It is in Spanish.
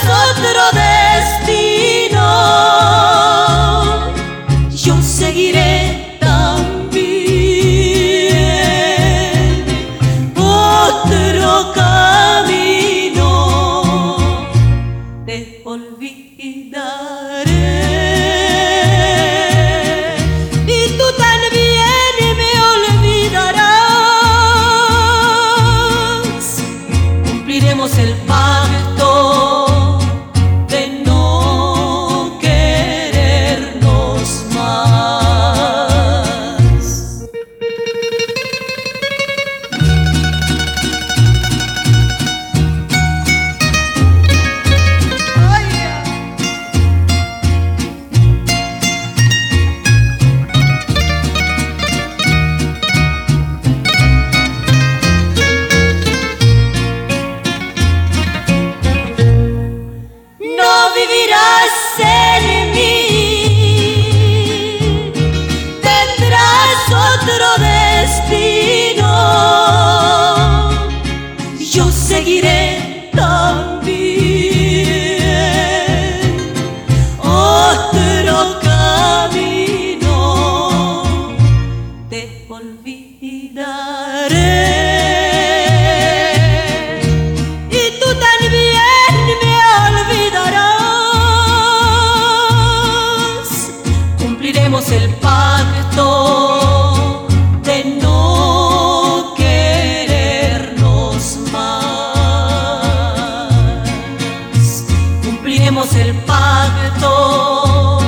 otro destino, yo seguiré también otro camino, te olvidaré. Y tú también me olvidarás. Cumpliremos el pacto de no querernos más. No vivirás en mí, tendrás otro destino, yo seguiré también otro camino, te olvidaré. Y tú también me olvidarás. Cumpliremos el pacto de no querernos más. Cumpliremos el pacto